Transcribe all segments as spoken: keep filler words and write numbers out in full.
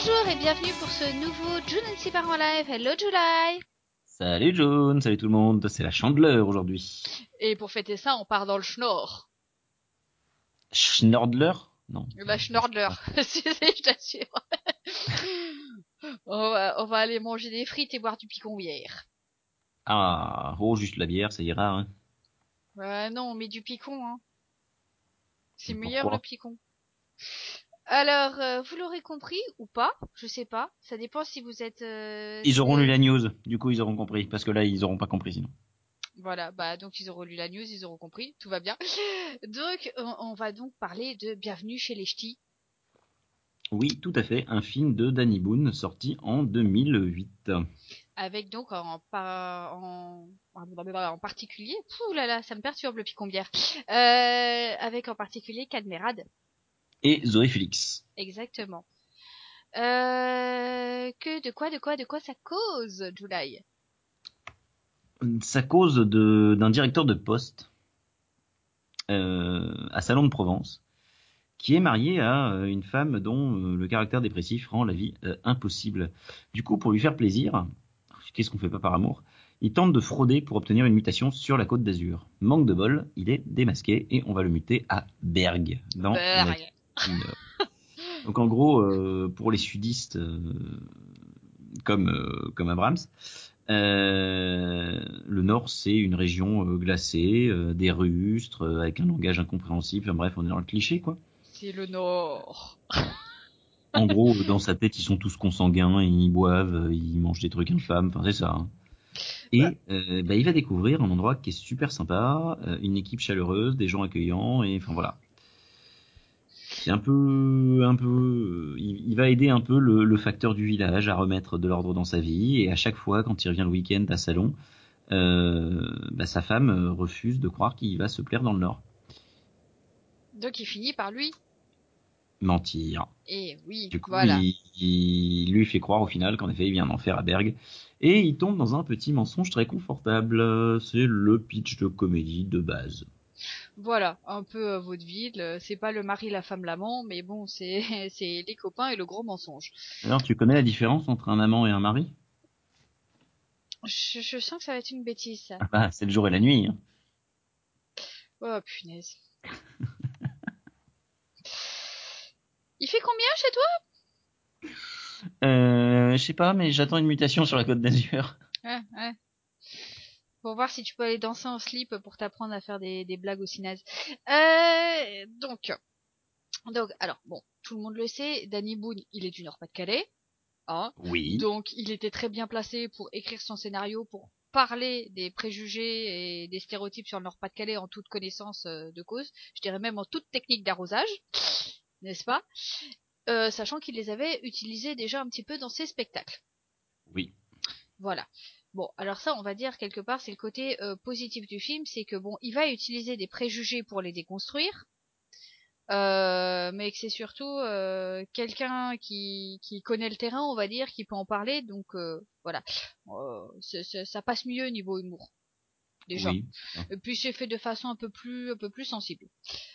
Bonjour et bienvenue pour ce nouveau June and Si Par en live. Hello July. Salut June, salut tout le monde, c'est la Chandeleur aujourd'hui. Et pour fêter ça, on part dans le schnorr. Schnordler? Non. La schnorrler, si si, je t'assure. On va, on va aller manger des frites et boire du picon bière. Ah, oh, juste la bière, ça ira, hein. Euh, non, mais du picon, hein. C'est meilleur le Pourquoi? picon. Alors, euh, vous l'aurez compris ou pas, je sais pas. Ça dépend si vous êtes... euh, Ils si vous auront lu êtes- la news, du coup ils auront compris, parce que là ils auront pas compris sinon. Voilà, bah donc ils auront lu la news, ils auront compris, tout va bien. Donc, on, on va donc parler de Bienvenue chez les Ch'tis. Oui, tout à fait, un film de Danny Boone sorti en deux mille huit. Avec donc en, pa- en, en particulier, pouh là là, ça me perturbe le picombière, euh, avec en particulier Cadmerade, Et Zoé Félix. exactement. Euh, que de quoi, de quoi, de quoi ça cause, July? Ça cause de, d'un directeur de poste euh, à Salon de Provence, qui est marié à euh, une femme dont euh, le caractère dépressif rend la vie euh, impossible. Du coup, pour lui faire plaisir, qu'est-ce qu'on fait pas par amour, il tente de frauder pour obtenir une mutation sur la Côte d'Azur. Manque de bol, il est démasqué et on va le muter à Bergue, dans la Berg. du Nord. Donc en gros, euh, pour les sudistes euh, comme euh, comme Abrams, euh, le Nord c'est une région euh, glacée, euh, des rustres, euh, avec un langage incompréhensible. Enfin bref, on est dans le cliché quoi. C'est le Nord. En gros, dans sa tête, ils sont tous consanguins, ils boivent, ils mangent des trucs infâmes, enfin c'est ça, hein. Bah, Et euh, bah, il va découvrir un endroit qui est super sympa, euh, une équipe chaleureuse, des gens accueillants, et enfin voilà. C'est un peu, un peu, il, il va aider un peu le, le facteur du village à remettre de l'ordre dans sa vie, et à chaque fois, quand il revient le week-end à Salon, euh, bah, sa femme euh, refuse de croire qu'il va se plaire dans le Nord. donc il finit par lui. Mentir. Et oui, Du coup, voilà. il, il lui fait croire au final qu'en effet, il vient d'en faire à Bergue. Et il tombe dans un petit mensonge très confortable. C'est le pitch de comédie de base. Voilà, un peu euh, vaudeville. euh, C'est pas le mari, la femme, l'amant, mais bon, c'est c'est les copains et le gros mensonge. Alors, tu connais la différence entre un amant et un mari? Je, je sens que ça va être une bêtise, ça. Ah bah, c'est le jour et la nuit, hein. Oh punaise. Il fait combien chez toi? Euh, je sais pas, mais j'attends une mutation sur la Côte d'Azur. Ouais, ouais. Pour voir si tu peux aller danser en slip pour t'apprendre à faire des, des blagues aussi nazes. Euh, donc, donc, alors, bon, tout le monde le sait, Danny Boone, il est du Nord-Pas-de-Calais, hein. Oui. Donc, il était très bien placé pour écrire son scénario, pour parler des préjugés et des stéréotypes sur le Nord-Pas-de-Calais en toute connaissance euh, de cause. Je dirais même en toute technique d'arrosage, n'est-ce pas? Euh, sachant qu'il les avait utilisés déjà un petit peu dans ses spectacles. Oui. Voilà. Bon, alors ça, on va dire quelque part, c'est le côté euh, positif du film, c'est que bon, il va utiliser des préjugés pour les déconstruire, euh, mais que c'est surtout euh, quelqu'un qui, qui connaît le terrain, on va dire, qui peut en parler, donc euh, voilà. Euh, c'est- c'est- ça passe mieux niveau humour, déjà. Oui. Et puis c'est fait de façon un peu plus, un peu plus sensible.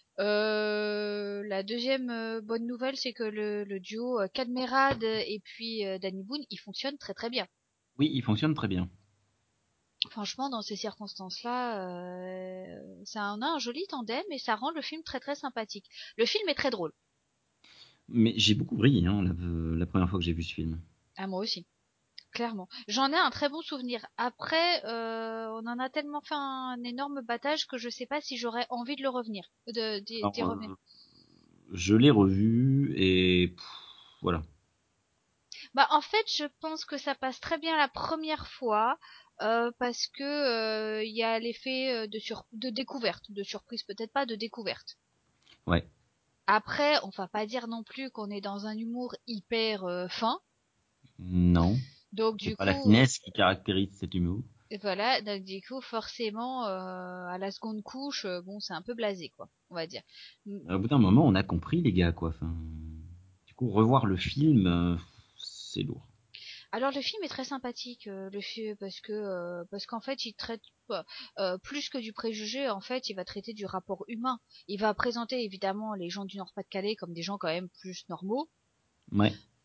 Euh, la deuxième euh, bonne nouvelle, c'est que le, le duo euh, Cadmerade et puis euh, Danny Boone, il fonctionne très très bien. Oui, il fonctionne très bien. Franchement, dans ces circonstances-là, euh, ça en a un joli tandem et ça rend le film très très sympathique. Le film est très drôle. Mais j'ai beaucoup ri, hein, la, la première fois que j'ai vu ce film. Ah, moi aussi, clairement. J'en ai un très bon souvenir. Après, euh, on en a tellement fait un énorme battage que je sais pas si j'aurais envie de le revenir, de d'y d'y Alors, revenir. euh, je l'ai revu et pff, voilà. Bah, en fait, je pense que ça passe très bien la première fois. Euh, parce que euh, il y a l'effet euh, de sur de découverte, de surprise peut-être pas, de découverte. Ouais. Après, on va pas dire non plus qu'on est dans un humour hyper euh, fin. Non. Donc C'est du pas la coup, euh, finesse qui caractérise cet humour. voilà, donc du coup, forcément, euh, à la seconde couche, euh, bon, c'est un peu blasé, quoi, on va dire. Mm. Au bout d'un moment, on a compris, les gars, quoi. Enfin, du coup, revoir le film, euh, c'est lourd. Alors le film est très sympathique, euh, le film, parce que euh, parce qu'en fait, il traite euh, euh, plus que du préjugé. En fait, il va traiter du rapport humain. Il va présenter évidemment les gens du Nord-Pas-de-Calais comme des gens quand même plus normaux. Ouais.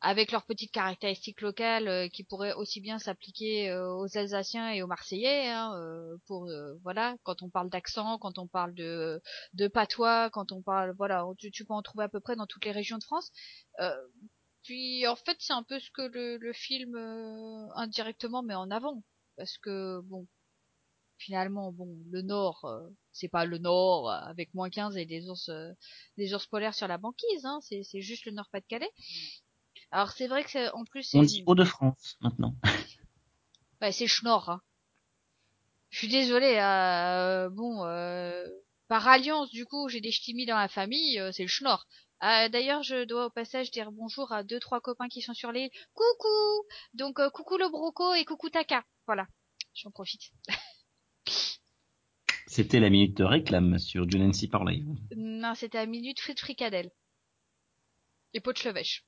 avec leurs petites caractéristiques locales euh, qui pourraient aussi bien s'appliquer euh, aux Alsaciens et aux Marseillais, hein, euh, pour euh, voilà, quand on parle d'accent, quand on parle de de patois, quand on parle voilà, tu, tu peux en trouver à peu près dans toutes les régions de France. Euh, puis en fait, c'est un peu ce que le, le film euh, indirectement met en avant, parce que bon, finalement, bon, le Nord, euh, c'est pas le Nord euh, avec moins quinze et des ours, euh, des ours polaires sur la banquise, hein, c'est c'est juste le Nord-Pas-de-Calais. Alors c'est vrai que c'est- en plus c'est On dit une... Hauts-de-France maintenant. bah, c'est Schnorr, hein. Je suis désolée, euh, bon, euh, par alliance du coup j'ai des ch'timis dans la famille, euh, c'est le Schnorr. Euh, d'ailleurs je dois au passage dire bonjour à deux trois copains qui sont sur l'île. Coucou. Donc euh, coucou le Broco et coucou Taka. Voilà, j'en profite. C'était la minute de réclame sur Junency par live. Non, c'était à minute frites fricadelle et pot de chevêche.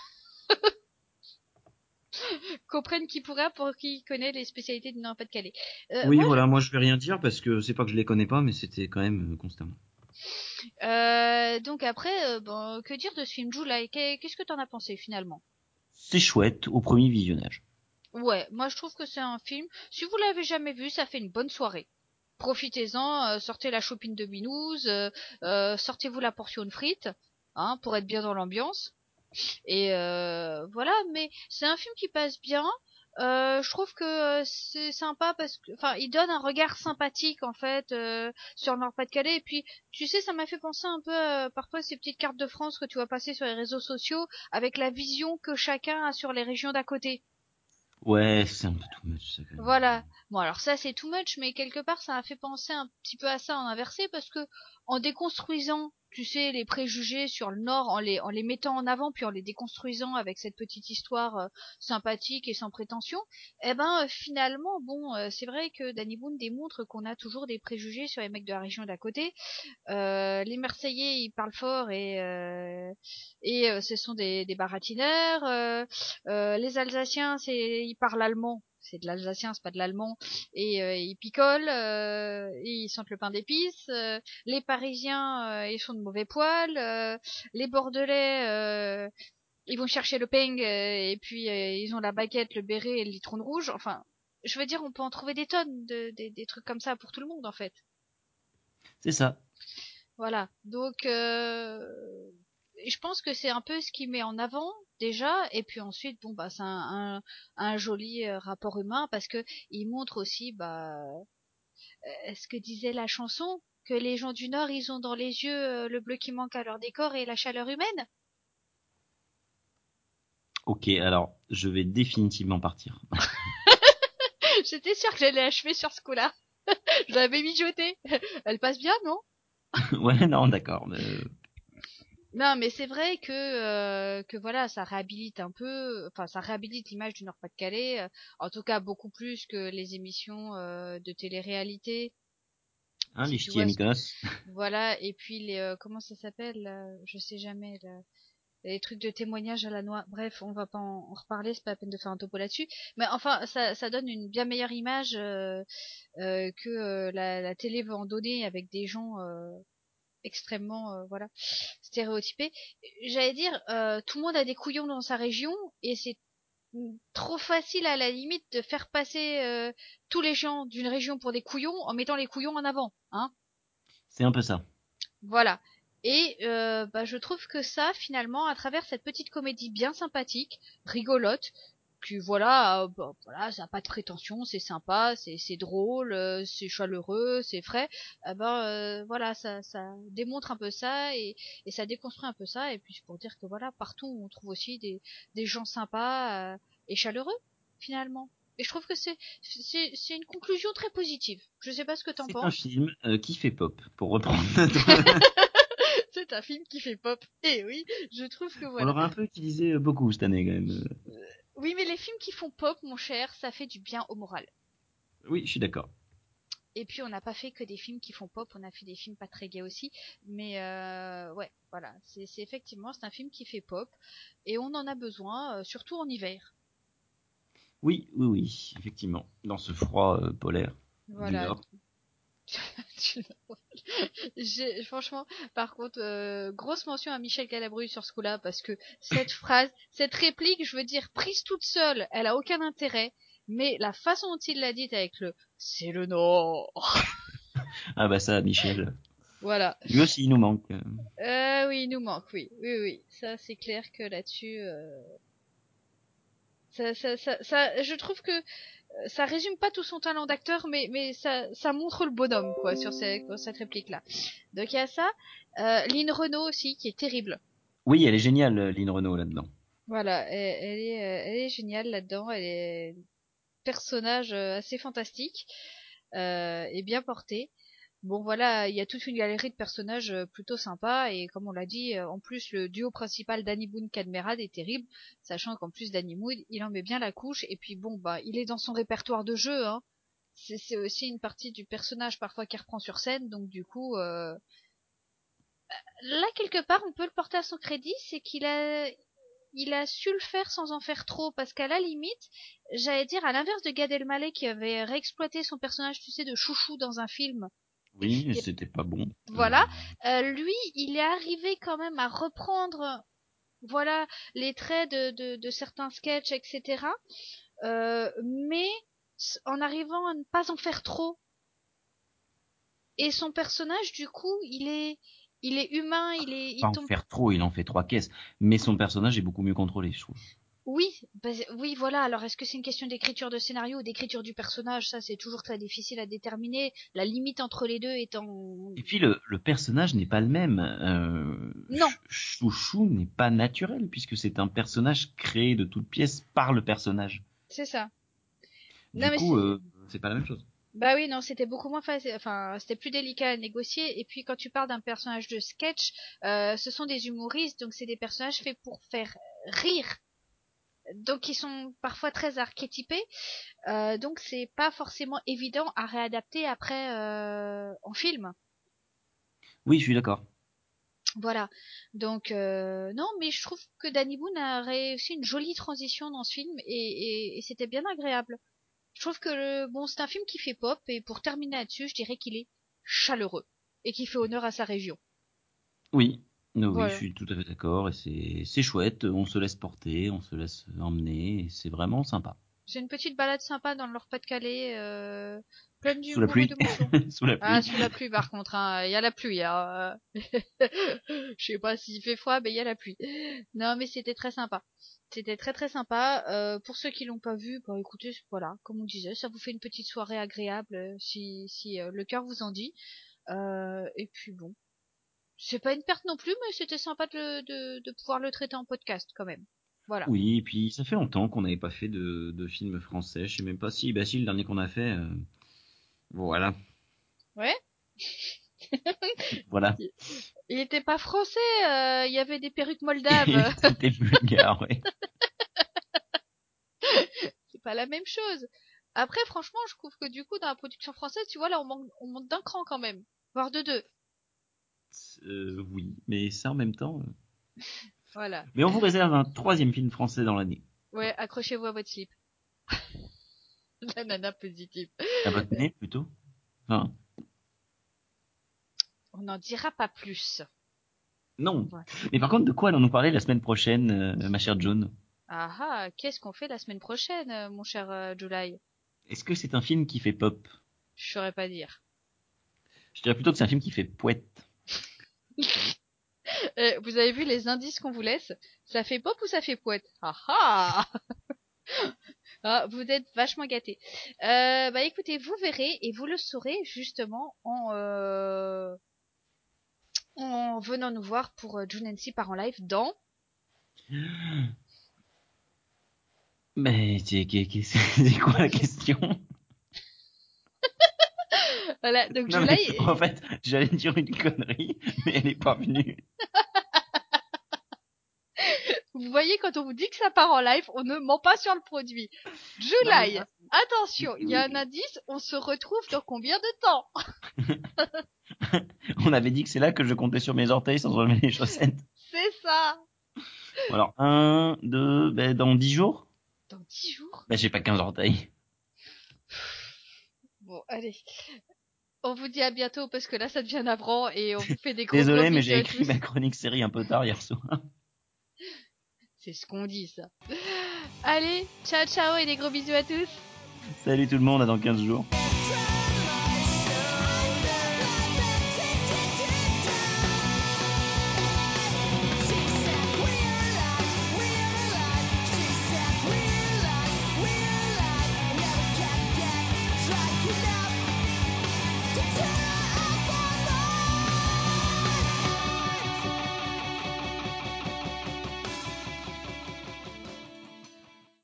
Comprenne qui pourra pour qui connaît les spécialités du Nord-Pas-de-Calais. Euh, Oui, moi, voilà, moi je vais rien dire parce que c'est pas que je les connais pas, mais c'était quand même euh, constamment. euh, donc après, euh, bon, que dire de ce film July? Qu'est- Qu'est-ce que t'en as pensé finalement? C'est chouette au premier visionnage. Ouais, moi je trouve que c'est un film. Si vous l'avez jamais vu, ça fait une bonne soirée. Profitez-en, euh, sortez la chopine de binouze, euh, euh, sortez-vous la portion de frites, hein, pour être bien dans l'ambiance. Et euh, voilà, mais c'est un film qui passe bien. Euh, je trouve que euh, c'est sympa parce que, enfin, il donne un regard sympathique en fait euh, sur le Nord-Pas-de-Calais. Et puis, tu sais, ça m'a fait penser un peu euh, parfois ces petites cartes de France que tu vois passer sur les réseaux sociaux avec la vision que chacun a sur les régions d'à côté. Ouais, c'est un peu too much ça quand même. Voilà. Bon, alors ça, c'est too much, mais quelque part, ça m'a fait penser un petit peu à ça en inversé, parce que en déconstruisant, tu sais, les préjugés sur le Nord, en les, en les mettant en avant, puis en les déconstruisant avec cette petite histoire euh, sympathique et sans prétention, eh ben, euh, finalement, bon, euh, c'est vrai que Danny Boone démontre qu'on a toujours des préjugés sur les mecs de la région d'à côté. Euh, les Marseillais, ils parlent fort et euh, et euh, ce sont des, des baratineurs. Euh, euh, les Alsaciens, c'est ils parlent allemand. C'est de l'alsacien, c'est pas de l'allemand. Et euh, ils picolent, euh, et ils sentent le pain d'épices. Euh, les Parisiens, euh, ils sont de mauvais poils. Euh, les Bordelais, euh, ils vont chercher le peigne euh, et puis euh, ils ont la baguette, le béret et le litron de rouge. Enfin, je veux dire, on peut en trouver des tonnes de, des, des trucs comme ça pour tout le monde en fait. C'est ça. Voilà. Donc, euh, je pense que c'est un peu ce qui met en avant déjà, et puis ensuite, bon bah, c'est un, un, un joli euh, rapport humain parce que il montre aussi, bah, euh, ce que disait la chanson, que les gens du Nord, ils ont dans les yeux euh, le bleu qui manque à leur décor et la chaleur humaine. Ok, alors je vais définitivement partir. J'étais sûre que j'allais achever sur ce coup-là. Je l'avais mijoté. Elle passe bien, non? Ouais, non, d'accord. euh, Non, mais c'est vrai que euh, que voilà, ça réhabilite un peu, enfin ça réhabilite l'image du Nord-Pas-de-Calais, euh, en tout cas beaucoup plus que les émissions euh, de télé-réalité, Hein, si les tu ch'tis à vois ce que Mykonos. voilà, et puis les euh, comment ça s'appelle, là, je sais jamais, là, les trucs de témoignage à la noix. Bref, on va pas en, en reparler, c'est pas la peine de faire un topo là-dessus. Mais enfin, ça ça donne une bien meilleure image euh, euh, que euh, la, la télé veut en donner avec des gens euh, extrêmement euh, voilà stéréotypé. J'allais dire, euh, tout le monde a des couillons dans sa région et c'est trop facile à la limite de faire passer euh, tous les gens d'une région pour des couillons en mettant les couillons en avant, hein. C'est un peu ça. Voilà. Et euh, bah, je trouve que ça, finalement, à travers cette petite comédie bien sympathique, rigolote, puis voilà, euh, bah, voilà, ça n'a pas de prétention, c'est sympa, c'est c'est drôle, euh, c'est chaleureux, c'est frais. Eh ben euh, voilà, ça ça démontre un peu ça et et ça déconstruit un peu ça. Et puis c'est pour dire que voilà, partout on trouve aussi des des gens sympas euh, et chaleureux finalement. Et je trouve que c'est c'est c'est une conclusion très positive. Je sais pas ce que t'en C'est un penses. film euh, qui fait pop, pour reprendre notre... C'est un film qui fait pop. Eh oui, je trouve que On voilà. l'aura un peu utilisé euh, beaucoup cette année quand même. euh. Oui, mais les films qui font pop, mon cher, ça fait du bien au moral. Oui, je suis d'accord. Et puis on n'a pas fait que des films qui font pop, on a fait des films pas très gays aussi. Mais euh, ouais, voilà, c'est c'est effectivement c'est un film qui fait pop et on en a besoin, euh, surtout en hiver. Oui, oui, oui, effectivement. Dans ce froid euh, polaire du Voilà, Nord. J'ai, franchement, par contre, euh, grosse mention à Michel Galabru sur ce coup-là, parce que cette phrase, cette réplique, je veux dire, prise toute seule, elle a aucun intérêt, mais la façon dont il l'a dite avec le «c'est le Nord», Ah bah ça, Michel. voilà. Lui aussi, il nous manque. Euh, oui, il nous manque, oui, oui, oui. Ça, c'est clair que là-dessus, euh, ça, ça, ça, ça, je trouve que euh, ça résume pas tout son talent d'acteur, mais, mais ça, ça montre le bonhomme, quoi, sur cette, cette réplique-là. Donc il y a ça. Euh, Lynn Renault aussi, qui est terrible. Oui, elle est géniale, Lynn Renault, là-dedans. Voilà, elle, elle est, euh, elle est géniale là-dedans. Elle est un personnage euh, assez fantastique euh, et bien porté. Bon voilà, il y a toute une galerie de personnages euh, plutôt sympas et comme on l'a dit, euh, en plus le duo principal Danny Boone Cadmerade est terrible, sachant qu'en plus Danny Boone il en met bien la couche et puis bon bah il est dans son répertoire de jeu, hein. C'est c'est aussi une partie du personnage parfois qui reprend sur scène, donc du coup euh, là quelque part on peut le porter à son crédit, c'est qu'il a il a su le faire sans en faire trop, parce qu'à la limite, j'allais dire, à l'inverse de Gad Elmaleh qui avait réexploité son personnage, tu sais, de chouchou dans un film, et qui Oui, était, c'était pas bon. Euh, voilà, euh, lui, il est arrivé quand même à reprendre, voilà, les traits de, de, de certains sketchs, et cetera, euh, mais en arrivant à ne pas en faire trop. Et son personnage, du coup, il est, il est humain, il est, Pas il en tombe. faire trop, il en fait trois caisses. Mais son personnage est beaucoup mieux contrôlé, je trouve. Oui, bah, oui, voilà. Alors, est-ce que c'est une question d'écriture de scénario ou d'écriture du personnage? Ça, c'est toujours très difficile à déterminer. La limite entre les deux étant... Et puis le, le personnage n'est pas le même. Euh, Non, Ch- Chouchou n'est pas naturel puisque c'est un personnage créé de toutes pièces par le personnage. c'est ça. Non, Du mais coup, c'est... euh, c'est pas la même chose. Bah oui, non, c'était beaucoup moins facile. Enfin, c'était plus délicat à négocier. Et puis, quand tu parles d'un personnage de sketch, euh, ce sont des humoristes, donc c'est des personnages faits pour faire rire. Donc, ils sont parfois très archétypés. Euh, donc, c'est pas forcément évident à réadapter après euh, en film. Oui, je suis d'accord. Voilà. Donc euh, non, mais je trouve que Danny Boone a réussi une jolie transition dans ce film et, et, et c'était bien agréable. Je trouve que le, bon, c'est un film qui fait pop et pour terminer là-dessus, je dirais qu'il est chaleureux et qui fait honneur à sa région. Oui, oui, oui, je Voilà. suis tout à fait d'accord. Et c'est c'est chouette. On se laisse porter, on se laisse emmener. Et c'est vraiment sympa. C'est une petite balade sympa dans le Nord-Pas-de-Calais, euh, pleine Sous la d'humour et pluie. d'émotion. Sous la Ah, pluie. sous la pluie par contre, hein. Il y a la pluie, hein. Je sais pas s'il fait froid, mais il y a la pluie. Non, mais c'était très sympa. C'était très très sympa. Euh, pour ceux qui l'ont pas vu, bah écoutez, voilà, comme on disait, ça vous fait une petite soirée agréable euh, si si euh, le cœur vous en dit. Euh, et puis bon, c'est pas une perte non plus, mais c'était sympa de, le- de de pouvoir le traiter en podcast quand même. Voilà. Oui, et puis ça fait longtemps qu'on n'avait pas fait de, de film français. Je sais même pas si, bah si, le dernier qu'on a fait, euh, voilà, Ouais. voilà. Il il était pas français. euh, Il y avait des perruques moldaves. C'était bulgare, ouais. C'est pas la même chose. Après, franchement, je trouve que du coup, dans la production française, tu vois, là, on manque, on monte d'un cran quand même, voire de deux. Euh, oui, mais ça en même temps. euh. Voilà. Mais on vous réserve un troisième film français dans l'année. Ouais, accrochez-vous à votre slip. La nana positive. À votre nez, plutôt. Enfin, On n'en dira pas plus. non. Ouais. Mais par contre, de quoi allons-nous parler la semaine prochaine, euh, ma chère John? Ah ah, qu'est-ce qu'on fait la semaine prochaine, euh, mon cher euh, July? Est-ce que c'est un film qui fait pop? Je saurais pas dire. Je dirais plutôt que c'est un film qui fait poète. Euh, vous avez vu les indices qu'on vous laisse? Ça fait pop ou ça fait poète? Ah ah! Ah, vous êtes vachement gâtés. Euh, bah écoutez, vous verrez et vous le saurez justement en, euh, en venant nous voir pour euh, June N C part en live dans... Mais c'est c'est- c'est- c'est quoi la question? Voilà, donc Non mais en July, fait, j'allais dire une connerie, mais elle est pas venue. vous voyez quand on vous dit que ça part en live, on ne ment pas sur le produit. Non mais July, grâce. Oui, attention, il y a oui, un indice, on se retrouve dans combien de temps? on avait dit que c'est là que je comptais sur mes orteils sans enlever les chaussettes. C'est ça! Bon, alors, un, deux, ben, dans dix jours? Dans dix jours? Ben, j'ai pas quinze orteils. Bon, allez. On vous dit à bientôt parce que là ça devient navrant et on vous fait des gros Désolé, gros mais bisous j'ai à écrit tous. ma chronique série un peu tard hier soir. C'est ce qu'on dit ça. Allez, ciao ciao et des gros bisous à tous. Salut tout le monde, à dans quinze jours.